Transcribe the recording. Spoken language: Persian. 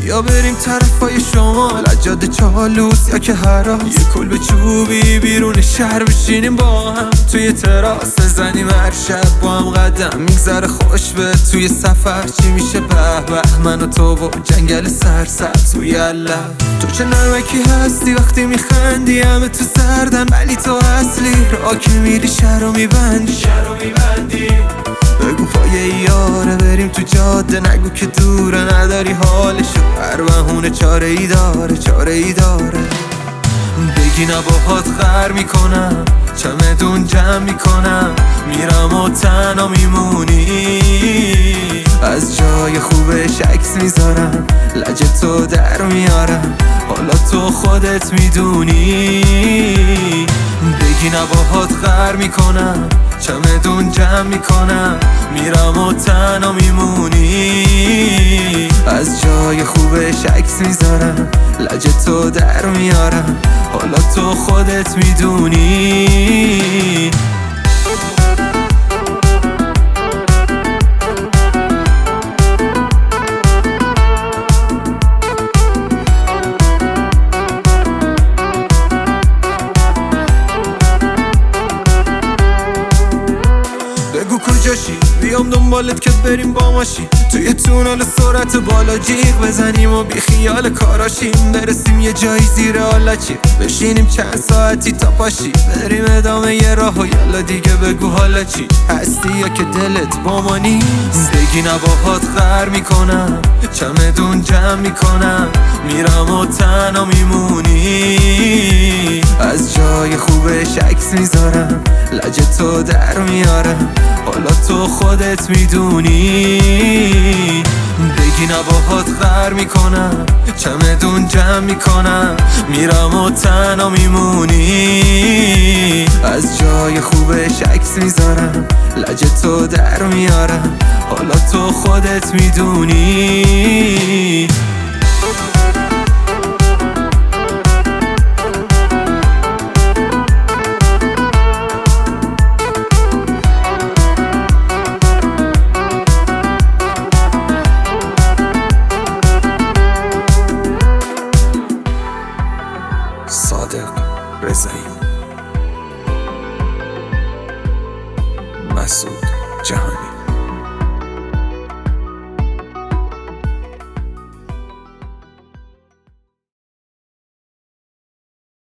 بیا بریم طرفای شمال، لجاده چالوس یا که هراس، یه کلبه چوبی بیرون شهر بشینیم با هم توی تراس، بزنیم هر شب با هم قدم، میگذره خوش به توی سفر. چی میشه به به من و تو و جنگل سرسبز و یلا. تو چه نمکی هستی وقتی میخندی، همه تو سردن ولی تو اصلی، راه که میری شهر رو میبندی. بگو پای یاره بریم تو جاده، نگو که دوره نداری حالشو، هر بهونه چاره ای داره. بگی نباهات غر میکنم، چمدون جمع میکنم، میرم و تنها میمونی. از جای خوبش عکس میذارم، لجه تو در میارم، حالا تو خودت میدونی. بگی نباهات غر میکنم، چمدون جمع میکنم، میرم و تنها میمونی. از جای خوبش عکس میذارم، لجه تو در میارم، حالا تو خودت میدونی. بگو کجاشی بیام دنبالت که بریم با ماشین، توی تونل سرعت بالا جیغ بزنیم و بی خیال کاراشیم، برسیم یه جایی زیر حالچی، بشینیم چند ساعتی تا پاشی، بریم ادامه یه راه و یالا دیگه بگو حالا چی هستی یا که دلت با ما نیست. بگی نباهات غر میکنم، چمدون جمع میکنم، میرم و تنها میمونی. از جای خوبش عکس میذارم، لجه تو در میارم، حالا تو خودت میدونی. بگی نباهات غر میکنم، چمدون جمع میکنم، میرم و تنها میمونی. از جای خوبش عکس میذارم، لجه تو در میارم، حالا تو خودت میدونی.